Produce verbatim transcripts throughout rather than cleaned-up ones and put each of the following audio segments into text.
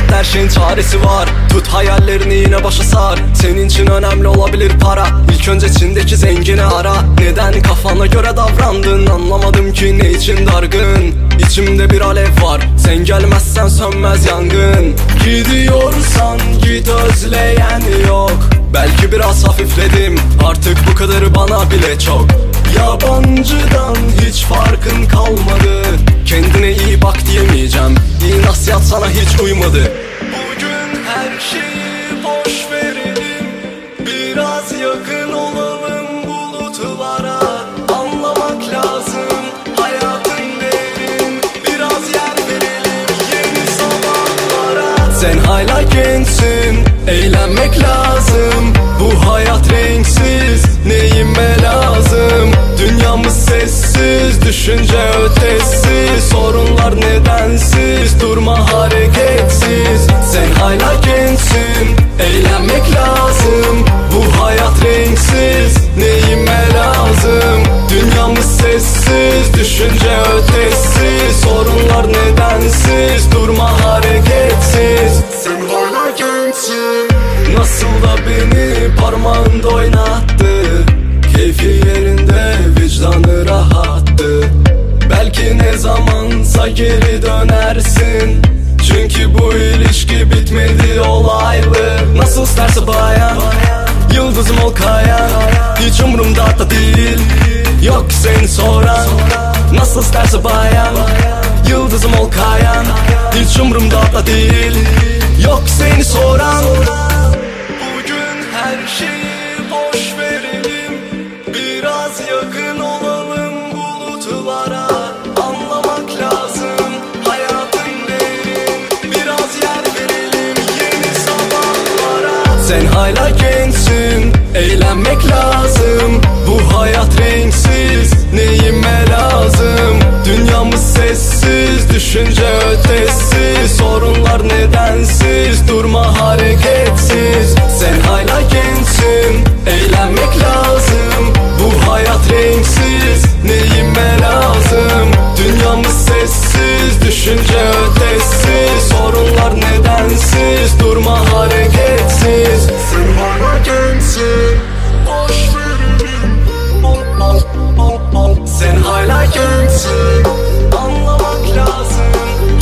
hayatta her şeyin çaresi var. Tut hayallerini yine başa sar. Senin için önemli olabilir para. İlk önce içindeki zengini ara. Neden kafana göre davrandın, anlamadım ki ne için dargın. İçimde bir alev var, sen gelmezsen sönmez yangın. Gidiyorsan git, özleyen yok. Belki biraz hafifledim, artık bu kadarı bana bile çok. Yabancıdan hiç farkın kalmadı. Kendine iyi bak diyemeyeceğim, iyi nasihat sana hiç uymadı. Bugün her şeyi boş verelim, biraz yakın olalım bulutlara. Anlamak lazım hayatın değerin, biraz yer verelim yeni sabahlara. Sen hala gençsin, eğlenmek lazım. Bu hayat renksiz, neyime lazım? Dünyamız sessiz, düşünce ötesiz. Sorunlar nedensiz, durma hareketsiz. Sen hala gençsin, eğlenmek lazım. Bu hayat renksiz, neyime lazım? Dünyamız sessiz, düşünce ötesiz. Sorunlar nedensiz, durma hareketsiz. Sen hala gençsin. Nasıl da beni parmağında oynattı. Keyfi yerinde, vicdanı rahattı. Belki ne zamansa geri dönersin, çünkü bu ilişki bitmedi olaylı. Nasıl isterse bayan, yıldızım ol kayan. Hiç umurumda da değil, yok seni soran. Nasıl isterse bayan, yıldızım ol kayan. Hiç umurumda da değil, yok seni soran. Bugün her şeyi boş verelim, biraz yakın olalım bulutlara. Anlamak lazım hayatın değerin, biraz yer verelim yeni sabahlara. Sen hala gençsin, eğlenmek lazım. Bu hayat renksiz, neyime lazım? Dünyamız sessiz, düşünce ötesiz. Sorunlar nedensiz, durma hareketsiz. Sen hala gençsin, eğlenmek lazım. Bu hayat renksiz, neyime lazım? Dünyamız sessiz, düşünce ötesiz. Sorunlar nedensiz, durma hareketsiz. Sen hala gençsin, boş verelim. Sen hala gençsin, anlamak lazım.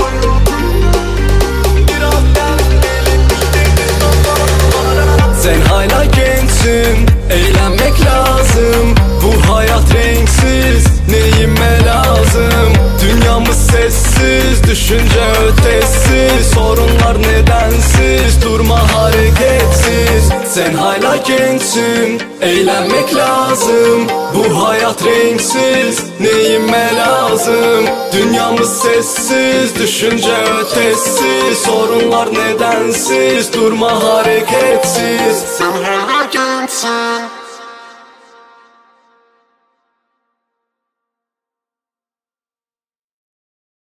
Biraz dertlerim yeni sabahlara. Sen hala gençsin, eğlenmek lazım. Bu hayat renksiz, neyime lazım? Dünyamız sessiz, düşünce ötesiz. Sorunlar nedensiz, durma hareketsiz. Sen hala gençsin, eğlenmek lazım. Bu hayat renksiz, neyime lazım? Dünyamız sessiz, düşünce ötesiz. Sorunlar nedensiz, durma hareketsiz. Sen hala gençsin.